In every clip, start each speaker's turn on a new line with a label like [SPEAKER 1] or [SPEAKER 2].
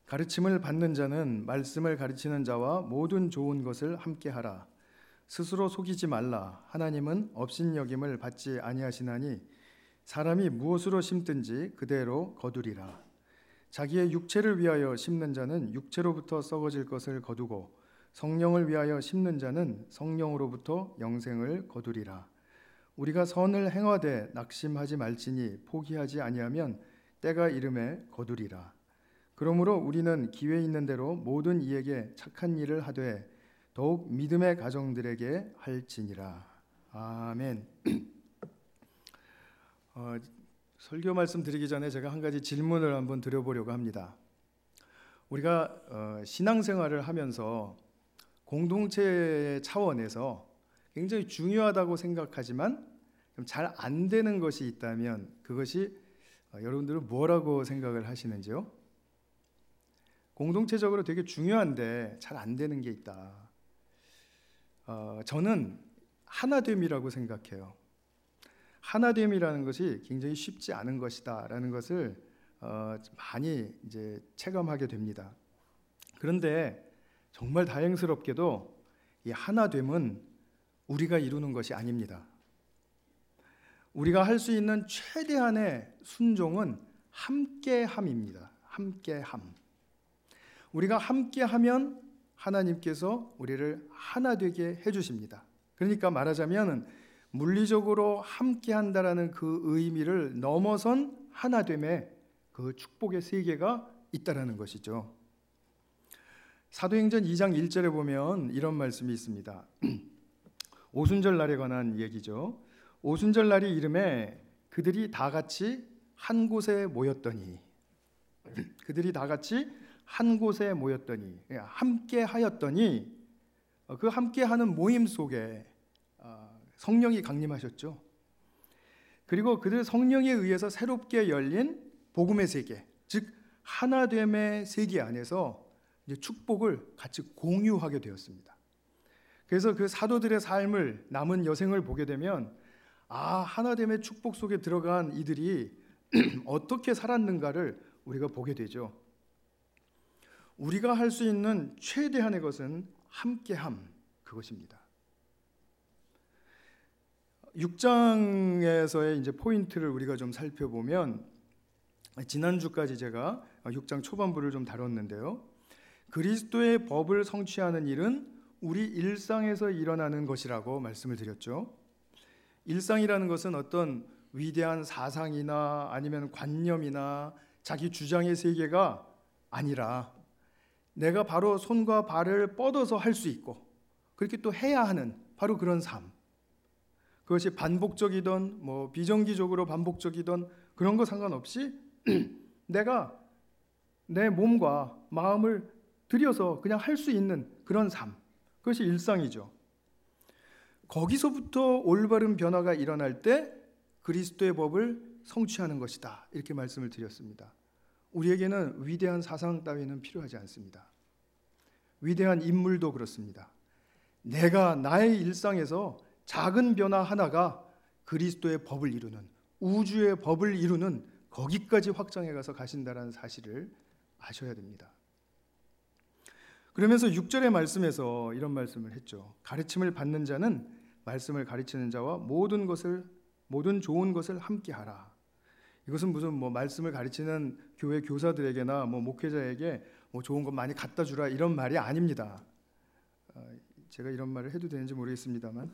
[SPEAKER 1] 가르침을 받는 자는 말씀을 가르치는 자와 모든 좋은 것을 함께 하라. 스스로 속이지 말라. 하나님은 업신여김을 받지 아니하시나니 사람이 무엇으로 심든지 그대로 거두리라. 자기의 육체를 위하여 심는 자는 육체로부터 썩어질 것을 거두고 성령을 위하여 심는 자는 성령으로부터 영생을 거두리라. 우리가 선을 행하되 낙심하지 말지니 포기하지 아니하면 때가 이름에 거두리라. 그러므로 우리는 기회 있는 대로 모든 이에게 착한 일을 하되 더욱 믿음의 가정들에게 할지니라. 아멘. 설교 말씀 드리기 전에 제가 한 가지 질문을 한번 드려보려고 합니다. 우리가 신앙생활을 하면서 공동체 차원에서 굉장히 중요하다고 생각하지만 잘 안 되는 것이 있다면 그것이 여러분들은 뭐라고 생각을 하시는지요? 공동체적으로 되게 중요한데 잘 안 되는 게 있다. 저는 하나됨이라고 생각해요. 하나됨이라는 것이 굉장히 쉽지 않은 것이다라는 것을 많이 이제 체감하게 됩니다. 그런데 정말 다행스럽게도 이 하나됨은 우리가 이루는 것이 아닙니다. 우리가 할 수 있는 최대한의 순종은 함께함입니다. 함께함. 우리가 함께하면 하나님께서 우리를 하나 되게 해주십니다. 그러니까 말하자면 물리적으로 함께한다라는 그 의미를 넘어선 하나됨의 그 축복의 세계가 있다라는 것이죠. 사도행전 2장 1절에 보면 이런 말씀이 있습니다. 오순절 날에 관한 얘기죠. 오순절 날이 이름에 그들이 다 같이 한 곳에 모였더니 그들이 다 같이 한 곳에 모였더니 함께 하였더니 그 함께하는 모임 속에 성령이 강림하셨죠. 그리고 그들 성령에 의해서 새롭게 열린 복음의 세계, 즉 하나됨의 세계 안에서 이제 축복을 같이 공유하게 되었습니다. 그래서 그 사도들의 삶을 남은 여생을 보게 되면 하나됨의 축복 속에 들어간 이들이 어떻게 살았는가를 우리가 보게 되죠. 우리가 할 수 있는 최대한의 것은 함께함, 그것입니다. 6장에서의 이제 포인트를 우리가 좀 살펴보면 지난주까지 제가 6장 초반부를 좀 다뤘는데요. 그리스도의 법을 성취하는 일은 우리 일상에서 일어나는 것이라고 말씀을 드렸죠. 일상이라는 것은 어떤 위대한 사상이나 아니면 관념이나 자기 주장의 세계가 아니라 내가 바로 손과 발을 뻗어서 할 수 있고 그렇게 또 해야 하는 바로 그런 삶. 그것이 반복적이든 비정기적으로 반복적이든 그런 거 상관없이 내가 내 몸과 마음을 들여서 그냥 할 수 있는 그런 삶. 그것이 일상이죠. 거기서부터 올바른 변화가 일어날 때 그리스도의 법을 성취하는 것이다. 이렇게 말씀을 드렸습니다. 우리에게는 위대한 사상 따위는 필요하지 않습니다. 위대한 인물도 그렇습니다. 내가 나의 일상에서 작은 변화 하나가 그리스도의 법을 이루는, 우주의 법을 이루는 거기까지 확장해 가서 가신다는 사실을 아셔야 됩니다. 그러면서 6절의 말씀에서 이런 말씀을 했죠. 가르침을 받는 자는 말씀을 가르치는 자와 모든 좋은 것을 함께 하라. 이것은 무슨 말씀을 가르치는 교회 교사들에게나 목회자에게 좋은 것 많이 갖다 주라 이런 말이 아닙니다. 제가 이런 말을 해도 되는지 모르겠습니다만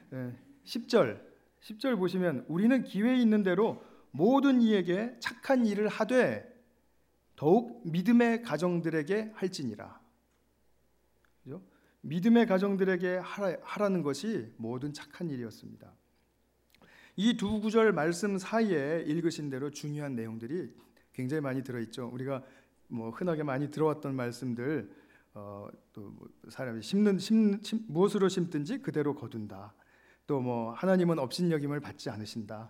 [SPEAKER 1] 10절 보시면 우리는 기회 있는 대로 모든 이에게 착한 일을 하되 더욱 믿음의 가정들에게 할지니라. 그죠? 믿음의 가정들에게 하라는 것이 모든 착한 일이었습니다. 이 두 구절 말씀 사이에 읽으신 대로 중요한 내용들이 굉장히 많이 들어있죠. 우리가 흔하게 많이 들어왔던 말씀들, 또 사람이 무엇으로 심든지 그대로 거둔다. 또 하나님은 업신여김을 받지 않으신다.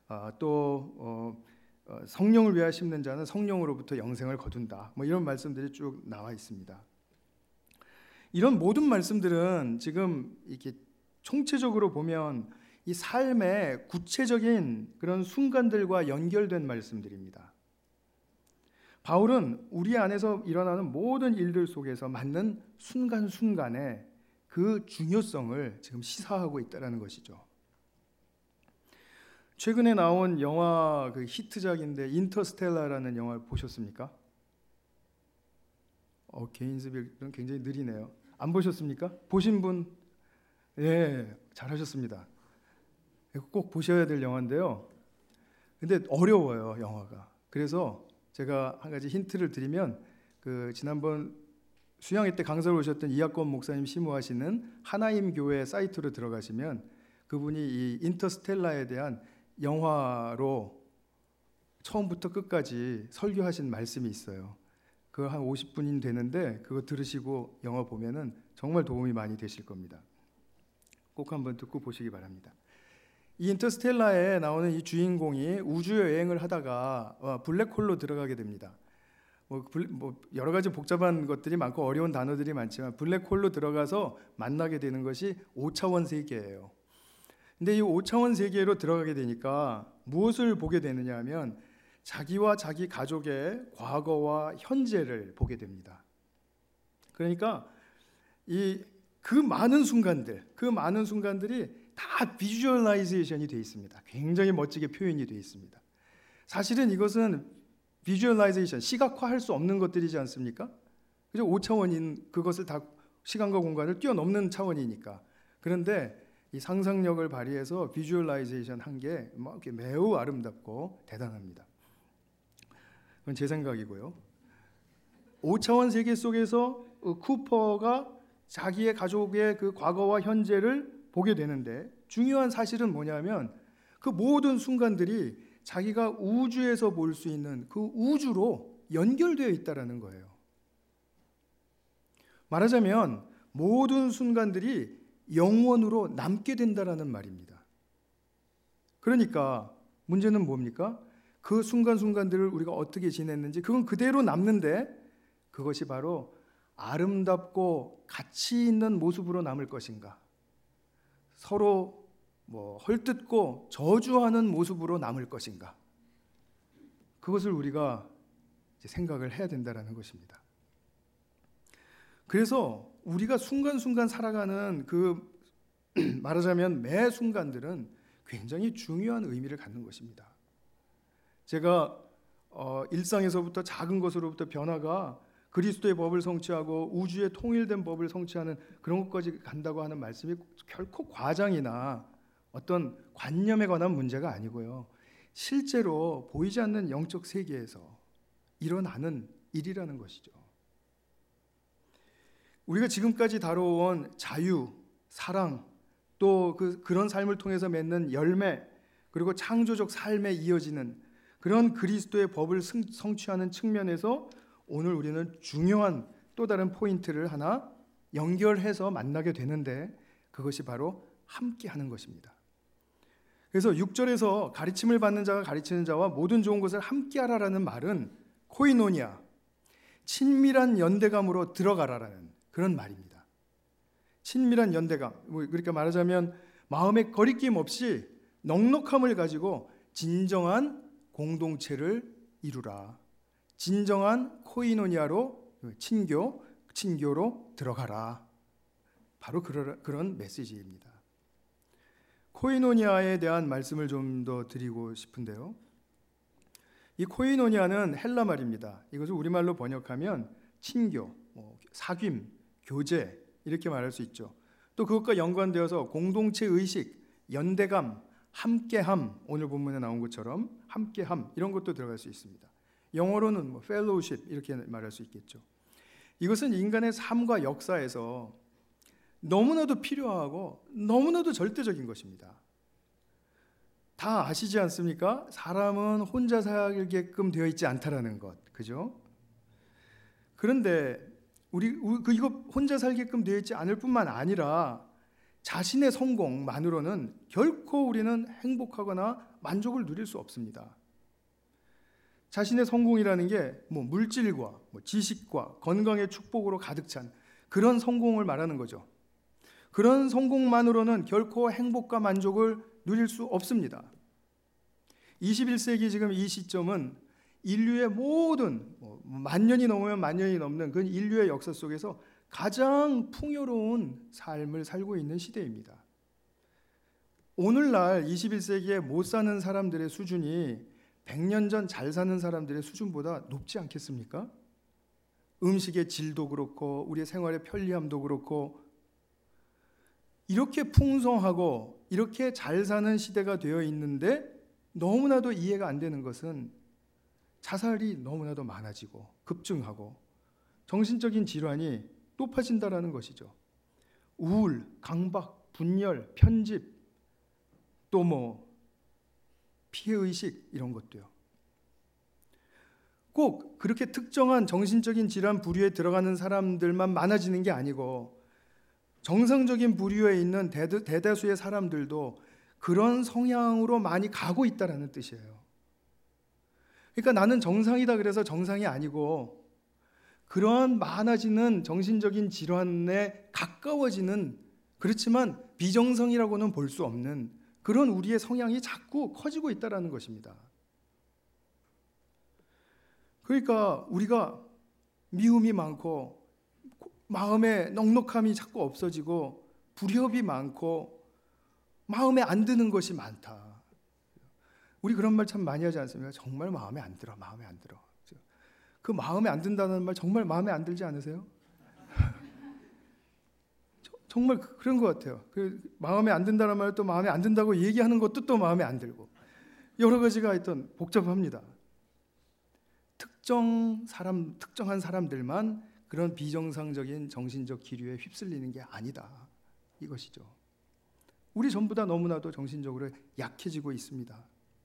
[SPEAKER 1] 또 성령을 위하여 심는 자는 성령으로부터 영생을 거둔다. 이런 말씀들이 쭉 나와 있습니다. 이런 모든 말씀들은 지금 이렇게 총체적으로 보면 이 삶의 구체적인 그런 순간들과 연결된 말씀들입니다. 바울은 우리 안에서 일어나는 모든 일들 속에서 맞는 순간순간의 그 중요성을 지금 시사하고 있다는 것이죠. 최근에 나온 영화 그 히트작인데 인터스텔라라는 영화 보셨습니까? 개인스빌은 굉장히 느리네요. 안 보셨습니까? 보신 분? 예, 잘하셨습니다. 꼭 보셔야 될 영화인데요. 근데 어려워요, 영화가. 그래서 제가 한 가지 힌트를 드리면 그 지난번 수양회 때 강사로 오셨던 이학권 목사님 심우하시는 하나임 교회 사이트로 들어가시면 그분이 이 인터스텔라에 대한 영화로 처음부터 끝까지 설교하신 말씀이 있어요. 그거 한 50분이 되는데 그거 들으시고 영화 보면은 정말 도움이 많이 되실 겁니다. 꼭 한번 듣고 보시기 바랍니다. 이 인터스텔라에 나오는 이 주인공이 우주 여행을 하다가 블랙홀로 들어가게 됩니다. 여러 가지 복잡한 것들이 많고 어려운 단어들이 많지만 블랙홀로 들어가서 만나게 되는 것이 5차원 세계예요. 근데 이 5차원 세계로 들어가게 되니까 무엇을 보게 되느냐 하면 자기와 자기 가족의 과거와 현재를 보게 됩니다. 그러니까 그 많은 순간들이 다 비주얼라이제이션이 되어 있습니다. 굉장히 멋지게 표현이 되어 있습니다. 사실은 이것은 비주얼라이제이션, 시각화할 수 없는 것들이지 않습니까? 그죠? 5차원인 그것을 다 시간과 공간을 뛰어넘는 차원이니까. 그런데 이 상상력을 발휘해서 비주얼라이제이션 한 게 매우 아름답고 대단합니다. 그건 제 생각이고요. 5차원 세계 속에서 쿠퍼가 자기의 가족의 그 과거와 현재를 보게 되는데 중요한 사실은 뭐냐면 그 모든 순간들이 자기가 우주에서 볼 수 있는 그 우주로 연결되어 있다는 거예요. 말하자면 모든 순간들이 영원으로 남게 된다는 말입니다. 그러니까 문제는 뭡니까? 그 순간순간들을 우리가 어떻게 지냈는지 그건 그대로 남는데 그것이 바로 아름답고 가치 있는 모습으로 남을 것인가? 서로 헐뜯고 저주하는 모습으로 남을 것인가? 그것을 우리가 이제 생각을 해야 된다는 것입니다. 그래서 우리가 순간순간 살아가는 그 말하자면 매 순간들은 굉장히 중요한 의미를 갖는 것입니다. 제가 일상에서부터 작은 것으로부터 변화가 그리스도의 법을 성취하고 우주의 통일된 법을 성취하는 그런 것까지 간다고 하는 말씀이 결코 과장이나 어떤 관념에 관한 문제가 아니고요. 실제로 보이지 않는 영적 세계에서 일어나는 일이라는 것이죠. 우리가 지금까지 다뤄온 자유, 사랑, 또 그런 삶을 통해서 맺는 열매, 그리고 창조적 삶에 이어지는 그런 그리스도의 법을 성취하는 측면에서 오늘 우리는 중요한 또 다른 포인트를 하나 연결해서 만나게 되는데 그것이 바로 함께하는 것입니다. 그래서 6절에서 가르침을 받는 자가 가르치는 자와 모든 좋은 것을 함께하라라는 말은 코이노니아, 친밀한 연대감으로 들어가라라는 그런 말입니다. 친밀한 연대감, 그러니까 말하자면 마음의 거리낌 없이 넉넉함을 가지고 진정한 공동체를 이루라. 진정한 코이노니아로 친교로 들어가라. 바로 그런 메시지입니다. 코이노니아에 대한 말씀을 좀 더 드리고 싶은데요. 이 코이노니아는 헬라 말입니다. 이것을 우리말로 번역하면 친교, 사귐, 교제 이렇게 말할 수 있죠. 또 그것과 연관되어서 공동체 의식, 연대감, 함께함, 오늘 본문에 나온 것처럼 함께함 이런 것도 들어갈 수 있습니다. 영어로는 fellowship 이렇게 말할 수 있겠죠. 이것은 인간의 삶과 역사에서 너무나도 필요하고 너무나도 절대적인 것입니다. 다 아시지 않습니까? 사람은 혼자 살게끔 되어 있지 않다라는 것, 그죠? 그런데 이거 혼자 살게끔 되어 있지 않을 뿐만 아니라 자신의 성공만으로는 결코 우리는 행복하거나 만족을 누릴 수 없습니다. 자신의 성공이라는 게 물질과 지식과 건강의 축복으로 가득 찬 그런 성공을 말하는 거죠. 그런 성공만으로는 결코 행복과 만족을 누릴 수 없습니다. 21세기 지금 이 시점은 인류의 모든 만 년이 넘으면 만 년이 넘는 그 인류의 역사 속에서 가장 풍요로운 삶을 살고 있는 시대입니다. 오늘날 21세기에 못 사는 사람들의 수준이 100년 전 잘 사는 사람들의 수준보다 높지 않겠습니까? 음식의 질도 그렇고 우리의 생활의 편리함도 그렇고 이렇게 풍성하고 이렇게 잘 사는 시대가 되어 있는데 너무나도 이해가 안 되는 것은 자살이 너무나도 많아지고 급증하고 정신적인 질환이 높아진다라는 것이죠. 우울, 강박, 분열, 편집, 또 피해의식 이런 것도요. 꼭 그렇게 특정한 정신적인 질환 부류에 들어가는 사람들만 많아지는 게 아니고 정상적인 부류에 있는 대다수의 사람들도 그런 성향으로 많이 가고 있다라는 뜻이에요. 그러니까 나는 정상이다 그래서 정상이 아니고 그러한 많아지는 정신적인 질환에 가까워지는, 그렇지만 비정상이라고는 볼 수 없는 그런 우리의 성향이 자꾸 커지고 있다는 것입니다. 그러니까 우리가 미움이 많고 마음에 넉넉함이 자꾸 없어지고 불협이 많고 마음에 안 드는 것이 많다. 우리 그런 말 참 많이 하지 않습니까? 정말 마음에 안 들어, 마음에 안 들어. 그 마음에 안 든다는 말 정말 마음에 안 들지 않으세요? 정말 그런 것 같아요. 그 마음에 안 든다는 말 또 마음에 안 든다고 얘기하는 것도 또 마음에 안 들고 여러 가지가 하여튼 복잡합니다. 특정한 사람들만 그런 비정상적인 정신적 기류에 휩쓸리는 게 아니다. 이것이죠. 우리 전부 다 너무나도 정신적으로 약해지고 있습니다.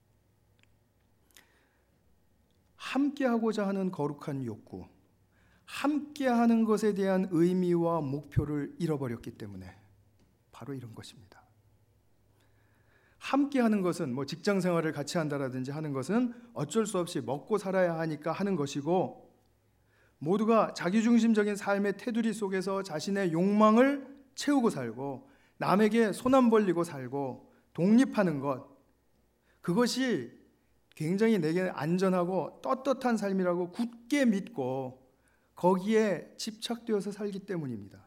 [SPEAKER 1] 함께하고자 하는 거룩한 욕구, 함께하는 것에 대한 의미와 목표를 잃어버렸기 때문에 바로 이런 것입니다. 함께하는 것은 직장 생활을 같이 한다라든지 하는 것은 어쩔 수 없이 먹고 살아야 하니까 하는 것이고, 모두가 자기중심적인 삶의 테두리 속에서 자신의 욕망을 채우고 살고 남에게 손 안 벌리고 살고 독립하는 것, 그것이 굉장히 내게 안전하고 떳떳한 삶이라고 굳게 믿고 거기에 집착되어서 살기 때문입니다.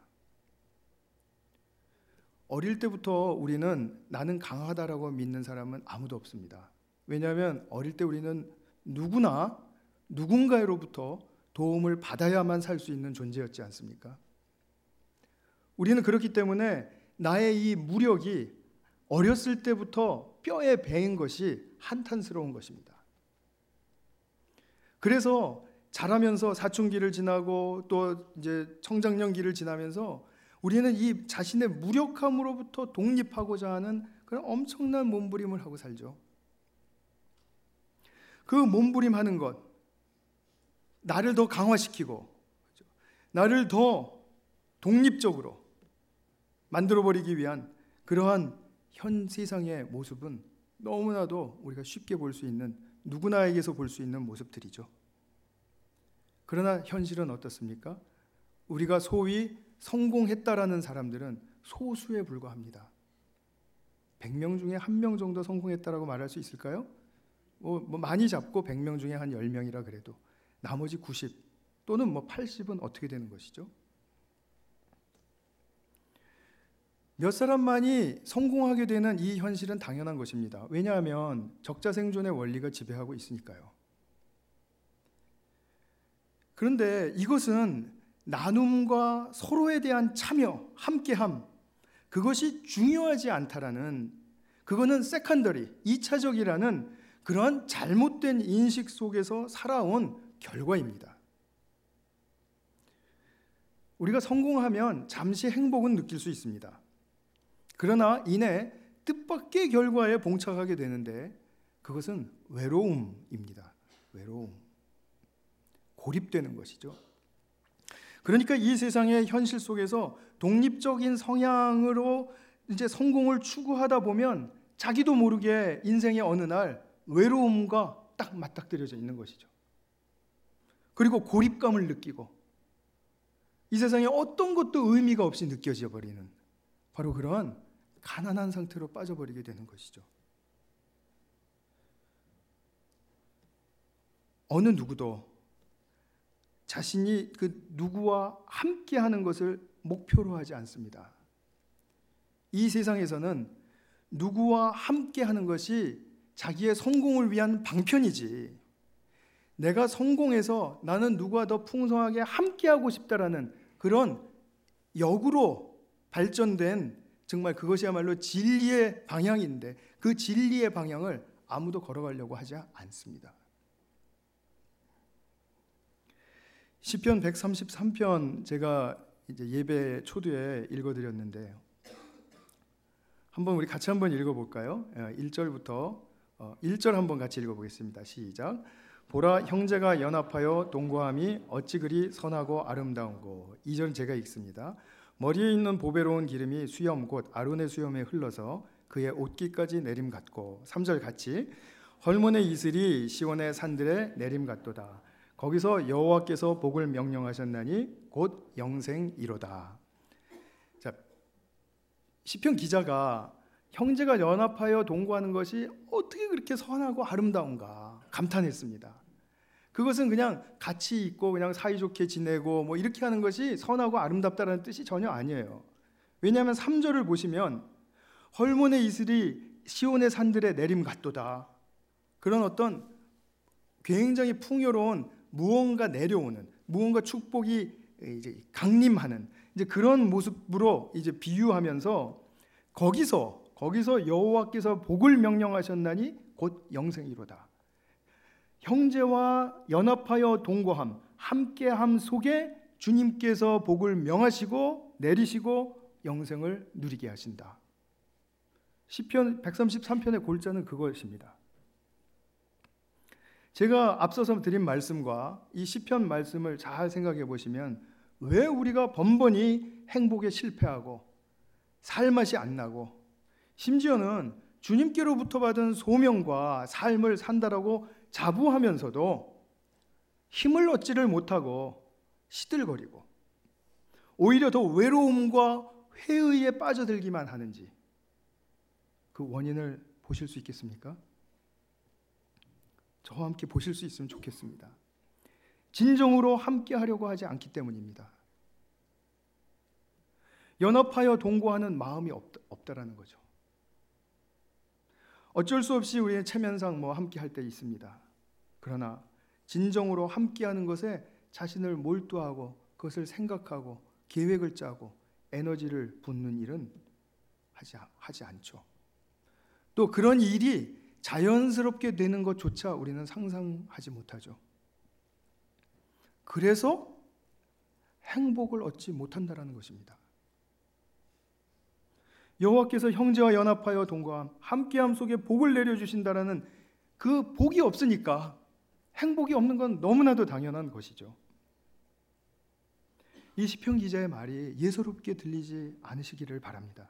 [SPEAKER 1] 어릴 때부터 우리는 나는 강하다라고 믿는 사람은 아무도 없습니다. 왜냐하면 어릴 때 우리는 누구나 누군가로부터 도움을 받아야만 살 수 있는 존재였지 않습니까? 우리는 그렇기 때문에 나의 이 무력이 어렸을 때부터 뼈에 배인 것이 한탄스러운 것입니다. 그래서 자라면서 사춘기를 지나고 또 이제 청장년기를 지나면서 우리는 이 자신의 무력함으로부터 독립하고자 하는 그런 엄청난 몸부림을 하고 살죠. 그 몸부림하는 것, 나를 더 강화시키고 나를 더 독립적으로 만들어버리기 위한 그러한 현 세상의 모습은 너무나도 우리가 쉽게 볼 수 있는, 누구나에게서 볼 수 있는 모습들이죠. 그러나 현실은 어떻습니까? 우리가 소위 성공했다라는 사람들은 소수에 불과합니다. 100명 중에 1명 정도 성공했다라고 말할 수 있을까요? 많이 잡고 100명 중에 한 10명이라 그래도 나머지 90 또는 80은 어떻게 되는 것이죠? 몇 사람만이 성공하게 되는 이 현실은 당연한 것입니다. 왜냐하면 적자생존의 원리가 지배하고 있으니까요. 그런데 이것은 나눔과 서로에 대한 참여, 함께함, 그것이 중요하지 않다라는, 그거는 세컨더리, 2차적이라는 그러한 잘못된 인식 속에서 살아온 결과입니다. 우리가 성공하면 잠시 행복은 느낄 수 있습니다. 그러나 이내 뜻밖의 결과에 봉착하게 되는데 그것은 외로움입니다. 외로움. 고립되는 것이죠. 그러니까 이 세상의 현실 속에서 독립적인 성향으로 이제 성공을 추구하다 보면 자기도 모르게 인생의 어느 날 외로움과 딱 맞닥뜨려져 있는 것이죠. 그리고 고립감을 느끼고 이 세상에 어떤 것도 의미가 없이 느껴져 버리는 바로 그러한 가난한 상태로 빠져버리게 되는 것이죠. 어느 누구도 자신이 그 누구와 함께 하는 것을 목표로 하지 않습니다. 이 세상에서는 누구와 함께 하는 것이 자기의 성공을 위한 방편이지, 내가 성공해서 나는 누구와 더 풍성하게 함께하고 싶다라는 그런 역으로 발전된 정말 그것이야말로 진리의 방향인데, 그 진리의 방향을 아무도 걸어가려고 하지 않습니다. 시편 133편 제가 이제 예배 초두에 읽어드렸는데, 한번 우리 같이 한번 읽어볼까요? 1절부터 1절 한번 같이 읽어보겠습니다. 시작. 보라, 형제가 연합하여 동거함이 어찌 그리 선하고 아름다운고. 2절 제가 읽습니다. 머리에 있는 보배로운 기름이 수염 곧 아론의 수염에 흘러서 그의 옷깃까지 내림 같고. 3절 같이. 헐몬의 이슬이 시온의 산들에 내림 같도다. 거기서 여호와께서 복을 명령하셨나니 곧 영생이로다. 자, 시편 기자가 형제가 연합하여 동거하는 것이 어떻게 그렇게 선하고 아름다운가 감탄했습니다. 그것은 그냥 같이 있고 그냥 사이좋게 지내고 뭐 이렇게 하는 것이 선하고 아름답다는 뜻이 전혀 아니에요. 왜냐하면 3절을 보시면 헐몬의 이슬이 시온의 산들에 내림 같도다. 그런 어떤 굉장히 풍요로운 무언가 내려오는, 무언가 축복이 이제 강림하는 이제 그런 모습으로 이제 비유하면서 거기서 여호와께서 복을 명령하셨나니 곧 영생이로다. 형제와 연합하여 동거함, 함께함 속에 주님께서 복을 명하시고 내리시고 영생을 누리게 하신다. 시편 133편의 골자는 그것입니다. 제가 앞서서 드린 말씀과 이 시편 말씀을 잘 생각해 보시면 왜 우리가 번번이 행복에 실패하고 살맛이 안 나고 심지어는 주님께로부터 받은 소명과 삶을 산다라고 자부하면서도 힘을 얻지를 못하고 시들거리고 오히려 더 외로움과 회의에 빠져들기만 하는지, 그 원인을 보실 수 있겠습니까? 저와 함께 보실 수 있으면 좋겠습니다. 진정으로 함께 하려고 하지 않기 때문입니다. 연합하여 동거하는 마음이 없다라는 거죠. 어쩔 수 없이 우리의 체면상 함께 할 때 있습니다. 그러나 진정으로 함께하는 것에 자신을 몰두하고 그것을 생각하고 계획을 짜고 에너지를 붓는 일은 하지 않죠. 또 그런 일이 자연스럽게 되는 것조차 우리는 상상하지 못하죠. 그래서 행복을 얻지 못한다라는 것입니다. 여호와께서 형제와 연합하여 동거함, 함께함 속에 복을 내려주신다라는 그 복이 없으니까 행복이 없는 건 너무나도 당연한 것이죠. 이 시편 기자의 말이 예사롭게 들리지 않으시기를 바랍니다.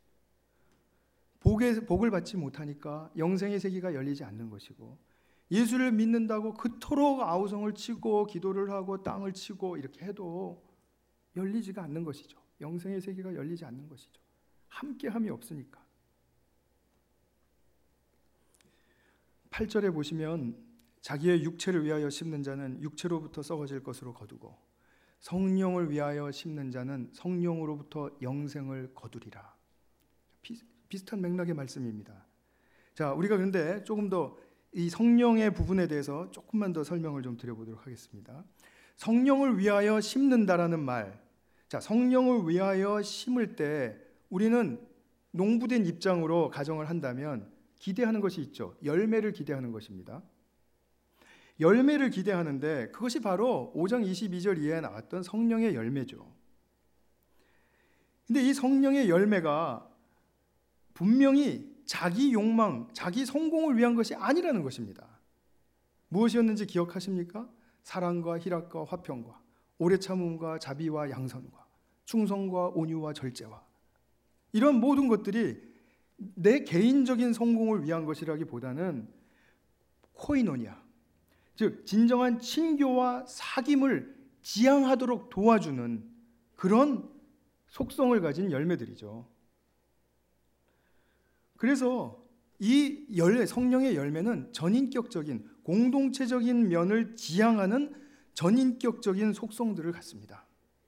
[SPEAKER 1] 복을 받지 못하니까 영생의 세계가 열리지 않는 것이고, 예수를 믿는다고 그토록 아우성을 치고 기도를 하고 땅을 치고 이렇게 해도 열리지가 않는 것이죠. 영생의 세계가 열리지 않는 것이죠. 함께함이 없으니까. 8절에 보시면 자기의 육체를 위하여 심는 자는 육체로부터 썩어질 것으로 거두고 성령을 위하여 심는 자는 성령으로부터 영생을 거두리라. 비슷한 맥락의 말씀입니다. 자, 우리가 그런데 조금 더 이 성령의 부분에 대해서 조금만 더 설명을 좀 드려보도록 하겠습니다. 성령을 위하여 심는다라는 말, 자, 성령을 위하여 심을 때 우리는 농부된 입장으로 가정을 한다면 기대하는 것이 있죠. 열매를 기대하는 것입니다. 열매를 기대하는데 그것이 바로 5장 22절 이하에 나왔던 성령의 열매죠. 근데 이 성령의 열매가 분명히 자기 욕망, 자기 성공을 위한 것이 아니라는 것입니다. 무엇이었는지 기억하십니까? 사랑과 희락과 화평과 오래 참음과 자비와 양선과 충성과 온유와 절제와 이런 모든 것들이 내 개인적인 성공을 위한 것이라기보다는 코이노니아, 즉 진정한 친교와 사귐을 지향하도록 도와주는 그런 속성을 가진 열매들이죠. 그래서 이 성령의 열매는 전인격적인 공동체적인 면을 지향하는 전인격적인 속성들을 갖습니다.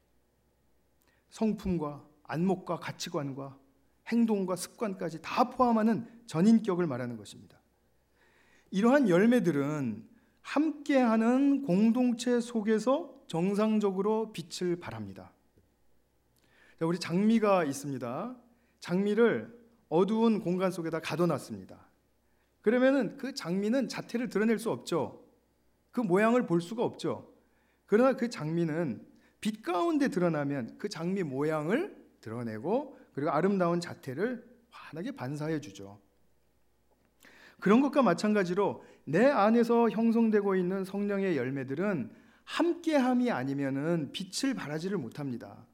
[SPEAKER 1] 성품과 안목과 가치관과 행동과 습관까지 다 포함하는 전인격을 말하는 것입니다. 이러한 열매들은 함께하는 공동체 속에서 정상적으로 빛을 발합니다. 자, 우리 장미가 있습니다. 장미를 어두운 공간 속에다 가둬놨습니다. 그러면은 그 장미는 자태를 드러낼 수 없죠. 그 모양을 볼 수가 없죠. 그러나 그 장미는 빛 가운데 드러나면 그 장미 모양을 드러내고 그리고 아름다운 자태를 환하게 반사해 주죠. 그런 것과 마찬가지로 내 안에서 형성되고 있는 성령의 열매들은 함께함이 아니면은 빛을 발하지를 못합니다.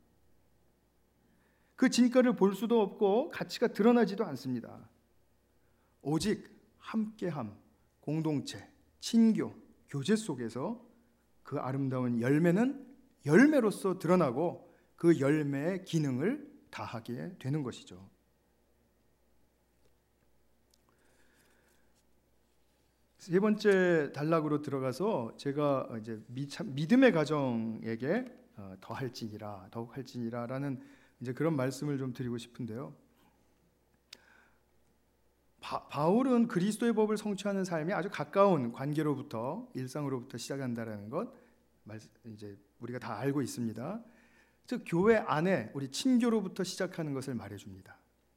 [SPEAKER 1] 그 진가를 볼 수도 없고 가치가 드러나지도 않습니다. 오직 함께함, 공동체, 친교, 교제 속에서 그 아름다운 열매는 열매로서 드러나고 그 열매의 기능을 다하게 되는 것이죠. 세 번째 단락으로 들어가서 제가 이제 믿음의 가정에게 더욱 할지니라라는 이제 그런 말씀을 좀 드리고 싶은데요. 바울은 그리스도의 법을 성취하는 삶이 아주 가까운 관계로부터 일상으로부터 시작한다라는 것 이제 우리가 다 알고 있습니다. 즉 교회 안에 우리 친교로부터 시작하는 것을 말해줍니다.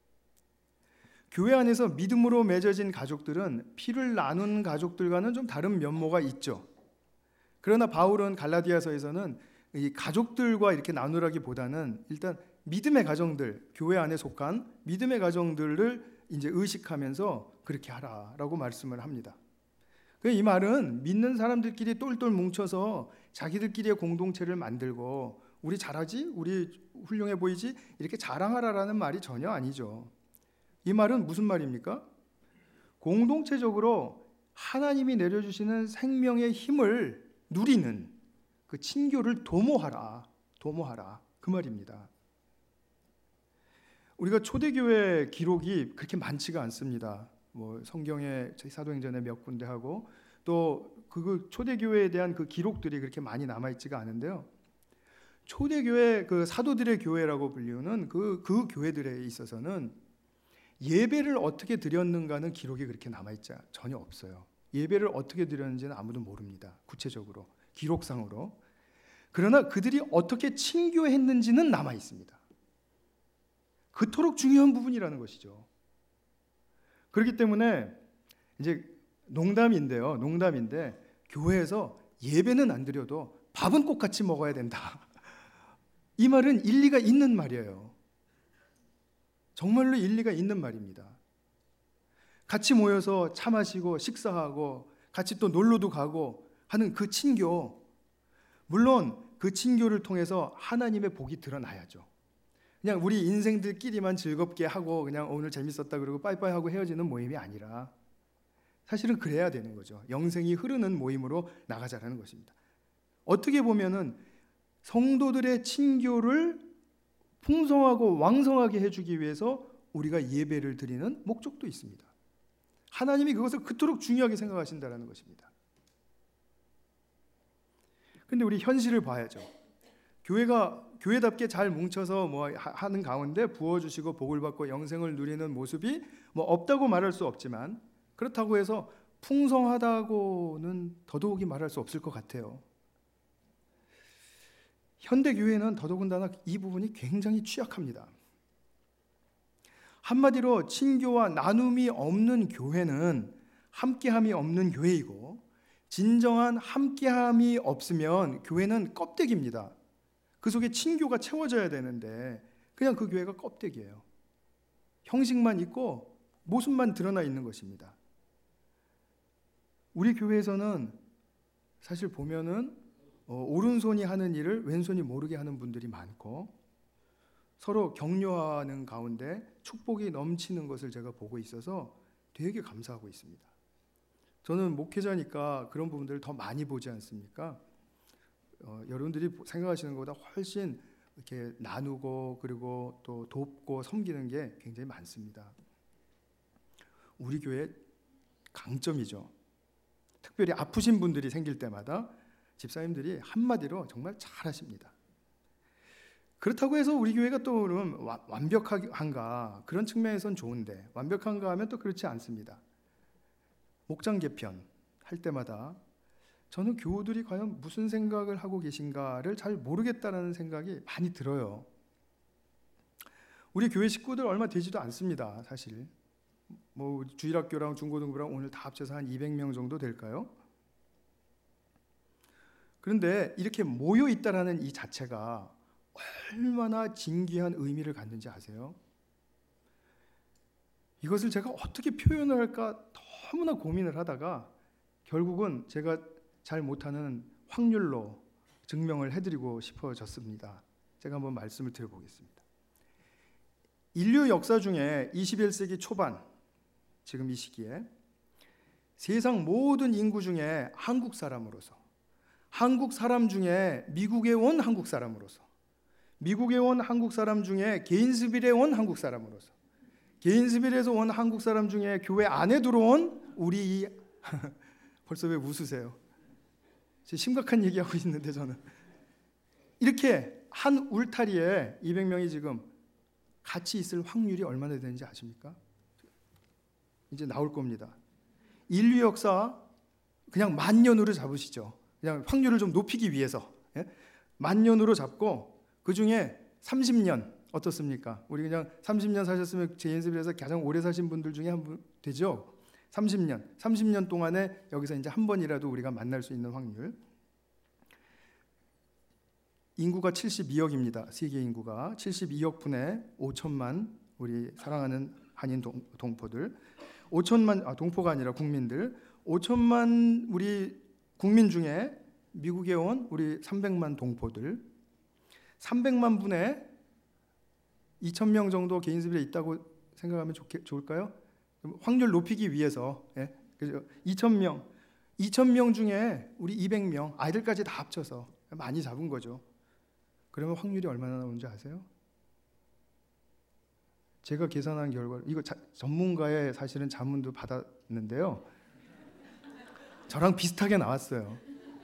[SPEAKER 1] 교회 안에서 믿음으로 맺어진 가족들은 피를 나눈 가족들과는 좀 다른 면모가 있죠. 그러나 바울은 갈라디아서에서는 이 가족들과 이렇게 나누라기보다는 일단 믿음의 가정들, 교회 안에 속한 믿음의 가정들을 이제 의식하면서 그렇게 하라라고 말씀을 합니다. 이 말은 믿는 사람들끼리 똘똘 뭉쳐서 자기들끼리의 공동체를 만들고 우리 잘하지? 우리 훌륭해 보이지? 이렇게 자랑하라라는 말이 전혀 아니죠. 이 말은 무슨 말입니까? 공동체적으로 하나님이 내려주시는 생명의 힘을 누리는 그 친교를 도모하라 그 말입니다. 우리가 초대교회 기록이 그렇게 많지가 않습니다. 뭐 성경에 사도행전에 몇 군데 하고 또 그 초대교회에 대한 그 기록들이 그렇게 많이 남아있지가 않은데요. 초대교회 그 사도들의 교회라고 불리우는 그 교회들에 있어서는 예배를 어떻게 드렸는가는 기록이 그렇게 남아있지 전혀 없어요. 예배를 어떻게 드렸는지는 아무도 모릅니다. 구체적으로 기록상으로. 그러나 그들이 어떻게 친교했는지는 남아있습니다. 그토록 중요한 부분이라는 것이죠. 그렇기 때문에 이제 농담인데 교회에서 예배는 안 드려도 밥은 꼭 같이 먹어야 된다. 이 말은 일리가 있는 말이에요. 정말로 일리가 있는 말입니다. 같이 모여서 차 마시고 식사하고 같이 또 놀러도 가고 하는 그 친교, 물론 그 친교를 통해서 하나님의 복이 드러나야죠. 그냥 우리 인생들끼리만 즐겁게 하고 그냥 오늘 재밌었다 그러고 빠이빠이 하고 헤어지는 모임이 아니라 사실은 그래야 되는 거죠. 영생이 흐르는 모임으로 나가자라는 것입니다. 어떻게 보면은 성도들의 친교를 풍성하고 왕성하게 해주기 위해서 우리가 예배를 드리는 목적도 있습니다. 하나님이 그것을 그토록 중요하게 생각하신다는 것입니다. 그런데 우리 현실을 봐야죠. 교회가 교회답게 잘 뭉쳐서 뭐 하는 가운데 부어주시고 복을 받고 영생을 누리는 모습이 뭐 없다고 말할 수 없지만 그렇다고 해서 풍성하다고는 더더욱이 말할 수 없을 것 같아요. 현대 교회는 더더군다나 이 부분이 굉장히 취약합니다. 한마디로 친교와 나눔이 없는 교회는 함께함이 없는 교회이고 진정한 함께함이 없으면 교회는 껍데기입니다. 그 속에 친교가 채워져야 되는데 그냥 그 교회가 껍데기예요. 형식만 있고 모습만 드러나 있는 것입니다. 우리 교회에서는 사실 보면은 오른손이 하는 일을 왼손이 모르게 하는 분들이 많고 서로 격려하는 가운데 축복이 넘치는 것을 제가 보고 있어서 되게 감사하고 있습니다. 저는 목회자니까 그런 부분들을 더 많이 보지 않습니까? 여러분들이 생각하시는 것보다 훨씬 이렇게 나누고 그리고 또 돕고 섬기는 게 굉장히 많습니다. 우리 교회의 강점이죠. 특별히 아프신 분들이 생길 때마다 집사님들이 한마디로 정말 잘하십니다. 그렇다고 해서 우리 교회가 또 그럼 완벽한가? 그런 측면에선 좋은데 완벽한가 하면 또 그렇지 않습니다. 목장 개편 할 때마다 저는 교우들이 과연 무슨 생각을 하고 계신가를 잘 모르겠다는 생각이 많이 들어요. 우리 교회 식구들 얼마 되지도 않습니다. 사실 뭐 주일학교랑 중고등부랑 오늘 다 합쳐서 한 200명 정도 될까요? 그런데 이렇게 모여 있다라는 이 자체가 얼마나 진귀한 의미를 갖는지 아세요? 이것을 제가 어떻게 표현을 할까 너무나 고민을 하다가 결국은 제가 잘 못하는 확률로 증명을 해드리고 싶어졌습니다. 제가 한번 말씀을 드려보겠습니다. 인류 역사 중에 21세기 초반, 지금 이 시기에 세상 모든 인구 중에 한국 사람으로서, 한국 사람 중에 미국에 온 한국 사람으로서, 미국에 온 한국 사람 중에 게인스빌에 온 한국 사람으로서, 게인스빌에서 온 한국 사람 중에 교회 안에 들어온 우리 벌써 왜 웃으세요? 심각한 얘기하고 있는데 저는 이렇게 한 울타리에 200명이 지금 같이 있을 확률이 얼마나 되는지 아십니까? 이제 나올 겁니다. 인류 역사 그냥 10,000년으로 잡으시죠. 그냥 확률을 좀 높이기 위해서 10,000년으로 잡고 그 중에 30년 어떻습니까? 우리 그냥 30년 사셨으면 제인스빌에서 가장 오래 사신 분들 중에 한 분 되죠? 30년 동안에 여기서 이제 한 번이라도 우리가 만날 수 있는 확률. 인구가 72억입니다. 세계 인구가 72억 분의 5천만 우리 사랑하는 한인 동포들, 5천만 동포가 아니라 국민들, 5천만 우리 국민 중에 미국에 온 우리 300만 동포들, 300만 분의 2,000명 정도 게인스빌에 있다고 생각하면 좋을까요? 확률 높이기 위해서 2,000명 중에 우리 200명 아이들까지 다 합쳐서 많이 잡은 거죠. 그러면 확률이 얼마나 나오는지 아세요? 제가 계산한 결과 이거 전문가의 사실은 자문도 받았는데요. 저랑 비슷하게 나왔어요.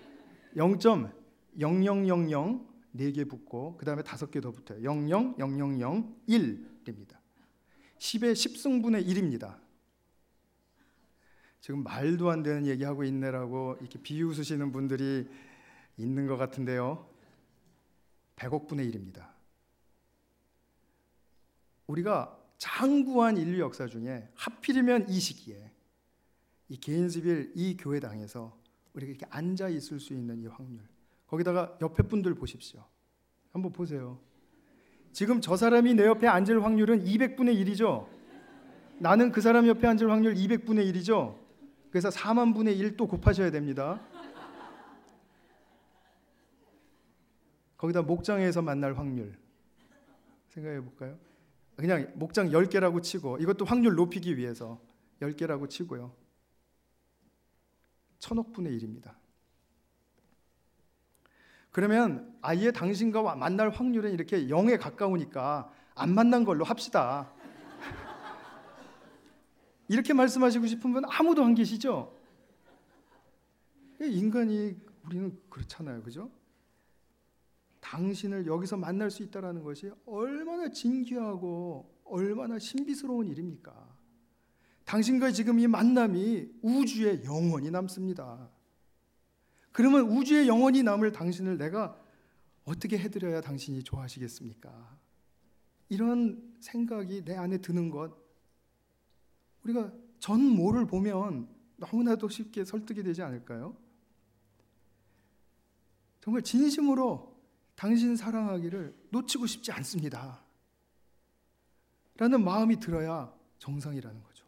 [SPEAKER 1] 0.0000 4개 붙고 그 다음에 5개 더 붙어요. 0.0001입니다. 10의 10승분의 1입니다. 지금 말도 안 되는 얘기하고 있네라고 이렇게 비웃으시는 분들이 있는 것 같은데요. 100억 분의 1입니다. 우리가 장구한 인류 역사 중에 하필이면 이 시기에 이 게인스빌 이 교회당에서 우리가 이렇게 앉아 있을 수 있는 이 확률, 거기다가 옆에 분들 보십시오. 한번 보세요. 지금 저 사람이 내 옆에 앉을 확률은 200분의 1이죠. 나는 그 사람 옆에 앉을 확률 200분의 1이죠. 그래서 4만 분의 1 또 곱하셔야 됩니다. 거기다 목장에서 만날 확률 생각해 볼까요? 그냥 목장 10개라고 치고 이것도 확률 높이기 위해서 10개라고 치고요. 1000억 분의 1입니다. 그러면 아예 당신과 만날 확률은 이렇게 0에 가까우니까 안 만난 걸로 합시다. 이렇게 말씀하시고 싶은 분 아무도 안 계시죠? 인간이 우리는 그렇잖아요. 그죠? 당신을 여기서 만날 수 있다는 것이 얼마나 진귀하고 얼마나 신비스러운 일입니까? 당신과 지금 이 만남이 우주에 영원히 남습니다. 그러면 우주에 영원히 남을 당신을 내가 어떻게 해드려야 당신이 좋아하시겠습니까? 이런 생각이 내 안에 드는 것, 우리가 전모를 보면 너무나도 쉽게 설득이 되지 않을까요? 정말 진심으로 당신 사랑하기를 놓치고 싶지 않습니다. 라는 마음이 들어야 정상이라는 거죠.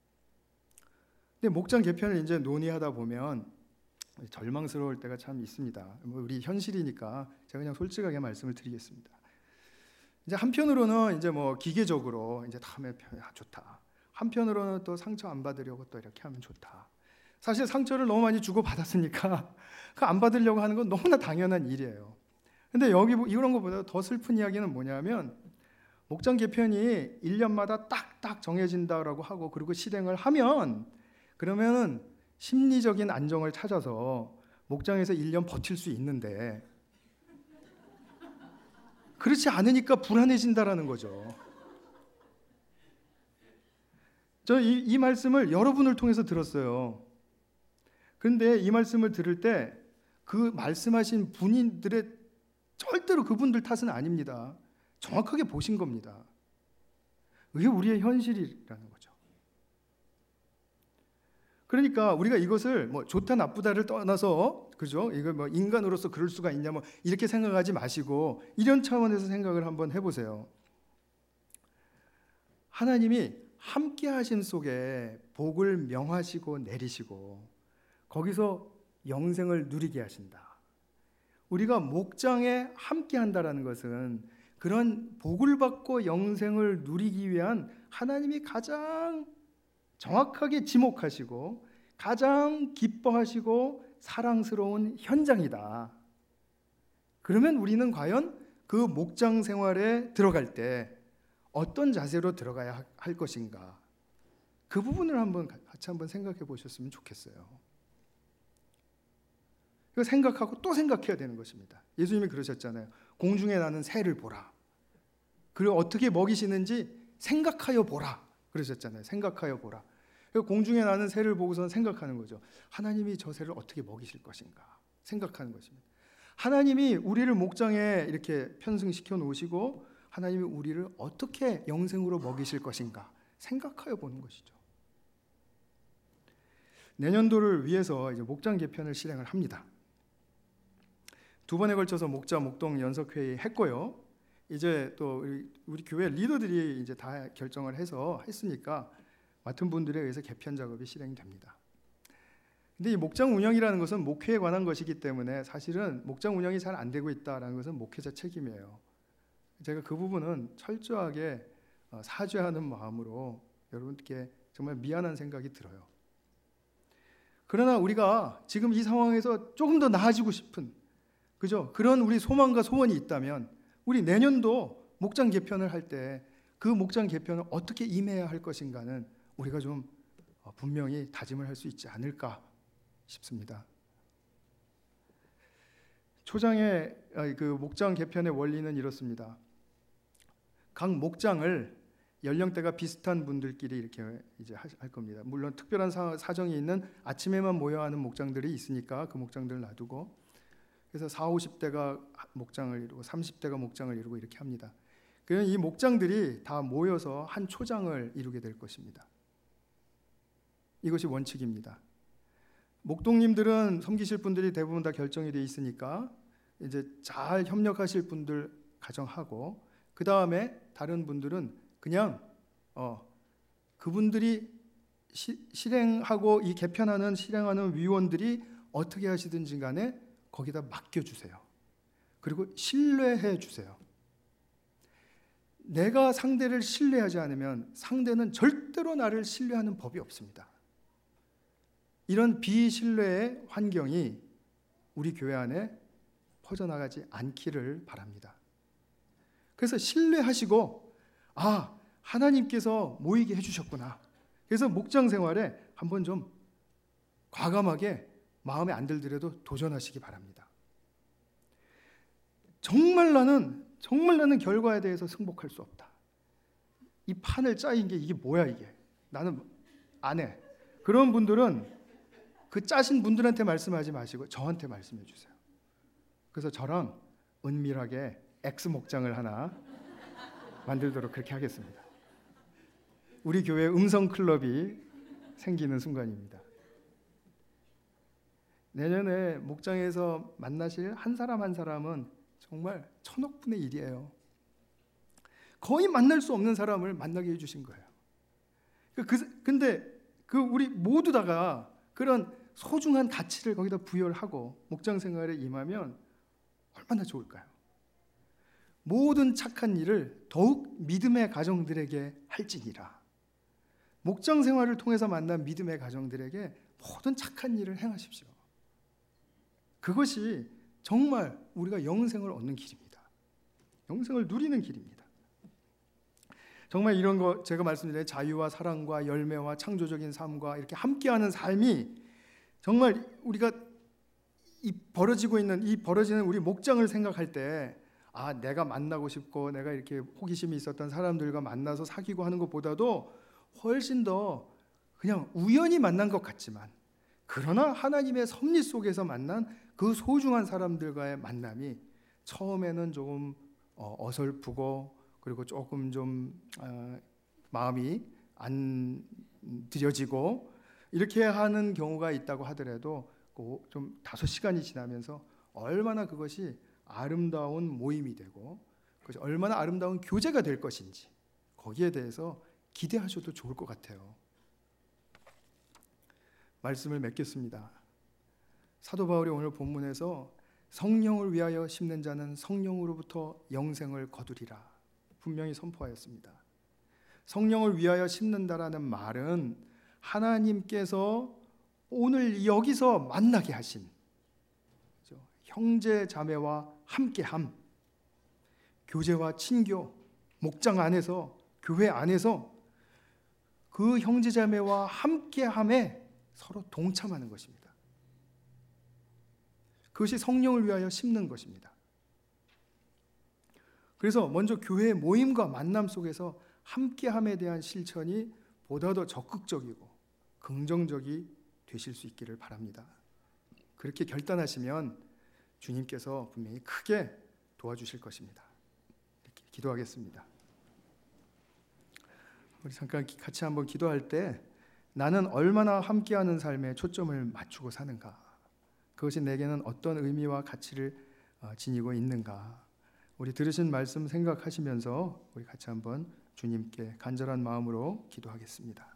[SPEAKER 1] 근데 목장 개편을 이제 논의하다 보면 절망스러울 때가 참 있습니다. 우리 현실이니까 제가 그냥 솔직하게 말씀을 드리겠습니다. 이제 한편으로는 이제 뭐 기계적으로 이제 다음에 좋다. 한편으로는 또 상처 안 받으려고 또 이렇게 하면 좋다. 사실 상처를 너무 많이 주고 받았으니까 그 안 받으려고 하는 건 너무나 당연한 일이에요. 근데 여기 이런 것보다 더 슬픈 이야기는 뭐냐면 목장 개편이 1년마다 딱딱 정해진다라고 하고 그리고 실행을 하면 그러면은 심리적인 안정을 찾아서 목장에서 1년 버틸 수 있는데 그렇지 않으니까 불안해진다라는 거죠. 저 이 말씀을 여러분을 통해서 들었어요. 그런데 이 말씀을 들을 때 그 말씀하신 분들의 절대로 그분들 탓은 아닙니다. 정확하게 보신 겁니다. 이게 우리의 현실이라는 거죠. 그러니까 우리가 이것을 뭐 좋다 나쁘다를 떠나서, 그죠? 이거 뭐 인간으로서 그럴 수가 있냐 뭐 이렇게 생각하지 마시고 이런 차원에서 생각을 한번 해보세요. 하나님이 함께 하심 속에 복을 명하시고 내리시고 거기서 영생을 누리게 하신다. 우리가 목장에 함께 한다라는 것은 그런 복을 받고 영생을 누리기 위한 하나님이 가장 정확하게 지목하시고 가장 기뻐하시고 사랑스러운 현장이다. 그러면 우리는 과연 그 목장 생활에 들어갈 때 어떤 자세로 들어가야 할 것인가? 그 부분을 같이 한번 생각해 보셨으면 좋겠어요. 이거 생각하고 또 생각해야 되는 것입니다. 예수님이 그러셨잖아요. 공중에 나는 새를 보라. 그리고 어떻게 먹이시는지 생각하여 보라. 그러셨잖아요. 생각하여 보라. 공중에 나는 새를 보고서는 생각하는 거죠. 하나님이 저 새를 어떻게 먹이실 것인가 생각하는 것입니다. 하나님이 우리를 목장에 이렇게 편승시켜 놓으시고 하나님이 우리를 어떻게 영생으로 먹이실 것인가 생각하여 보는 것이죠. 내년도를 위해서 이제 목장 개편을 실행을 합니다. 2번에 걸쳐서 목자 목동 연석회의 했고요. 이제 또 우리 교회 리더들이 이제 다 결정을 해서 했으니까 맡은 분들에 의해서 개편 작업이 실행됩니다. 근데 이 목장 운영이라는 것은 목회에 관한 것이기 때문에 사실은 목장 운영이 잘 안 되고 있다라는 것은 목회자 책임이에요. 제가 그 부분은 철저하게 사죄하는 마음으로 여러분께 정말 미안한 생각이 들어요. 그러나 우리가 지금 이 상황에서 조금 더 나아지고 싶은, 그죠? 그런 우리 소망과 소원이 있다면 우리 내년도 목장 개편을 할 때 그 목장 개편을 어떻게 임해야 할 것인가는 우리가 좀 분명히 다짐을 할 수 있지 않을까 싶습니다. 초장의 그 목장 개편의 원리는 이렇습니다. 각 목장을 연령대가 비슷한 분들끼리 이렇게 이제 할 겁니다. 물론 특별한 사정이 있는 아침에만 모여야 하는 목장들이 있으니까 그 목장들을 놔두고, 그래서 40, 50대가 목장을 이루고 30대가 목장을 이루고 이렇게 합니다. 그러면 이 목장들이 다 모여서 한 초장을 이루게 될 것입니다. 이것이 원칙입니다. 목동님들은 섬기실 분들이 대부분 다 결정이 돼 있으니까 이제 잘 협력하실 분들 가정하고, 그 다음에 다른 분들은 그냥 그분들이 실행하고 이 개편하는 실행하는 위원들이 어떻게 하시든지 간에 거기다 맡겨주세요. 그리고 신뢰해 주세요. 내가 상대를 신뢰하지 않으면 상대는 절대로 나를 신뢰하는 법이 없습니다. 이런 비신뢰의 환경이 우리 교회 안에 퍼져나가지 않기를 바랍니다. 그래서 신뢰하시고, 하나님께서 모이게 해주셨구나. 그래서 목장 생활에 한번 좀 과감하게 마음에 안 들더라도 도전하시기 바랍니다. 정말 나는 결과에 대해서 승복할 수 없다. 이 판을 짜인 게 이게 뭐야 이게. 나는 안 해. 그런 분들은 그 짜신 분들한테 말씀하지 마시고 저한테 말씀해 주세요. 그래서 저랑 은밀하게 X 목장을 하나 만들도록 그렇게 하겠습니다. 우리 교회 음성 클럽이 생기는 순간입니다. 내년에 목장에서 만나실 한 사람 한 사람은 정말 천억분의 일이에요. 거의 만날 수 없는 사람을 만나게 해주신 거예요. 근데 우리 모두 다가 그런 소중한 가치를 거기다 부여를 하고 목장 생활에 임하면 얼마나 좋을까요? 모든 착한 일을 더욱 믿음의 가정들에게 할지니라. 목장 생활을 통해서 만난 믿음의 가정들에게 모든 착한 일을 행하십시오. 그것이 정말 우리가 영생을 얻는 길입니다. 영생을 누리는 길입니다. 정말 이런 거 제가 말씀드린 자유와 사랑과 열매와 창조적인 삶과 이렇게 함께하는 삶이 정말 우리가 벌어지는 우리 목장을 생각할 때, 내가 만나고 싶고 내가 이렇게 호기심이 있었던 사람들과 만나서 사귀고 하는 것보다도 훨씬 더 그냥 우연히 만난 것 같지만, 그러나 하나님의 섭리 속에서 만난 그 소중한 사람들과의 만남이 처음에는 조금 어설프고, 그리고 조금 좀 마음이 안 들여지고 이렇게 하는 경우가 있다고 하더라도 좀 다소 시간이 지나면서 얼마나 그것이 아름다운 모임이 되고 그것이 얼마나 아름다운 교제가 될 것인지, 거기에 대해서 기대하셔도 좋을 것 같아요. 말씀을 맺겠습니다. 사도 바울이 오늘 본문에서 성령을 위하여 심는 자는 성령으로부터 영생을 거두리라 분명히 선포하였습니다. 성령을 위하여 심는다라는 말은 하나님께서 오늘 여기서 만나게 하신 형제 자매와 함께함, 교제와 친교, 목장 안에서, 교회 안에서 그 형제 자매와 함께함에 서로 동참하는 것입니다. 그것이 성령을 위하여 심는 것입니다. 그래서 먼저 교회 모임과 만남 속에서 함께함에 대한 실천이 보다 더 적극적이고 긍정적이 되실 수 있기를 바랍니다. 그렇게 결단하시면 주님께서 분명히 크게 도와주실 것입니다. 이렇게 기도하겠습니다. 우리 잠깐 같이 한번 기도할 때, 나는 얼마나 함께하는 삶에 초점을 맞추고 사는가, 그것이 내게는 어떤 의미와 가치를 지니고 있는가, 우리 들으신 말씀 생각하시면서 우리 같이 한번 주님께 간절한 마음으로 기도하겠습니다.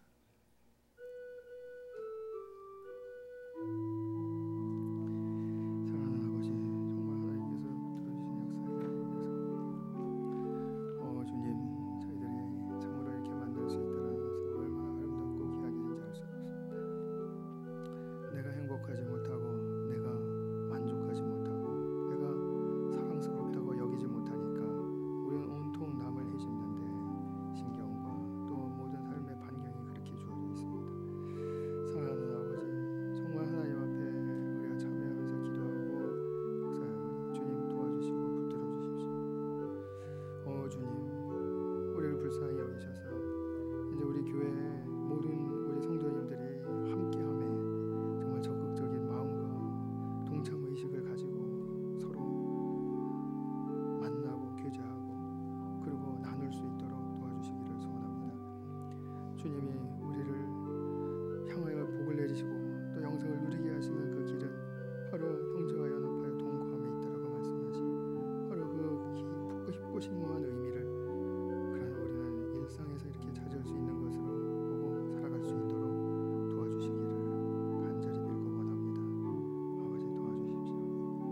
[SPEAKER 1] 주님이 우리를 향하여 복을 내리시고 또 영생을 누리게 하시는 그 길은 바로 형제와 연합하여 동거함에 있다라고 말씀하신 바로 그 깊고 심오한 의미를, 그러나 우리는 일상에서 이렇게 찾을 수 있는 것으로 보고 살아갈 수 있도록 도와주시기를 간절히 빌고 원합니다. 아버지 도와주십시오.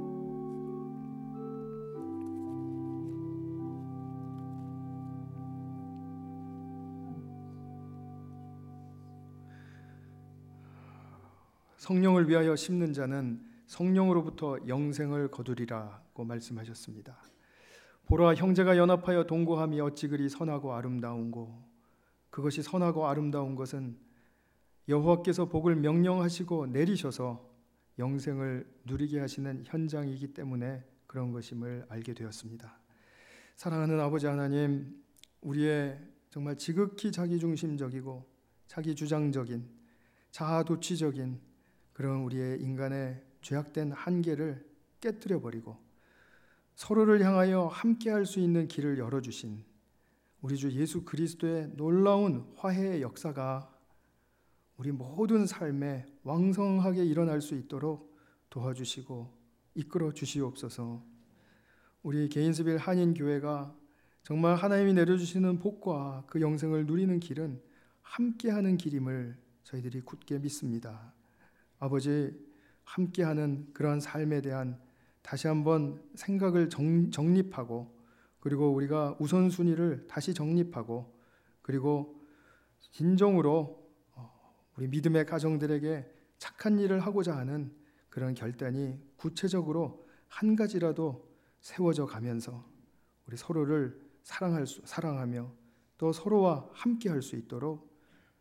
[SPEAKER 1] 성령을 위하여 심는 자는 성령으로부터 영생을 거두리라고 말씀하셨습니다. 보라, 형제가 연합하여 동거함이 어찌 그리 선하고 아름다운고, 그것이 선하고 아름다운 것은 여호와께서 복을 명령하시고 내리셔서 영생을 누리게 하시는 현장이기 때문에 그런 것임을 알게 되었습니다. 사랑하는 아버지 하나님, 우리의 정말 지극히 자기중심적이고 자기주장적인 자아도취적인 그런 우리의 인간의 죄악된 한계를 깨뜨려버리고 서로를 향하여 함께할 수 있는 길을 열어주신 우리 주 예수 그리스도의 놀라운 화해의 역사가 우리 모든 삶에 왕성하게 일어날 수 있도록 도와주시고 이끌어 주시옵소서. 우리 게인스빌 한인교회가 정말 하나님이 내려주시는 복과 그 영생을 누리는 길은 함께하는 길임을 저희들이 굳게 믿습니다. 아버지, 함께하는 그러한 삶에 대한 다시 한번 생각을 정립하고, 그리고 우리가 우선순위를 다시 정립하고, 그리고 진정으로 우리 믿음의 가정들에게 착한 일을 하고자 하는 그런 결단이 구체적으로 한 가지라도 세워져 가면서 우리 서로를 사랑하며 또 서로와 함께할 수 있도록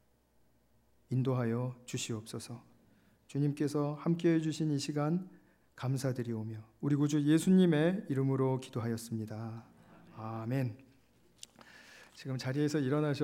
[SPEAKER 1] 인도하여 주시옵소서. 주님께서 함께해 주신 이 시간 감사드리오며 우리 구주 예수님의 이름으로 기도하였습니다. 아멘. 지금 자리에서 일어나셔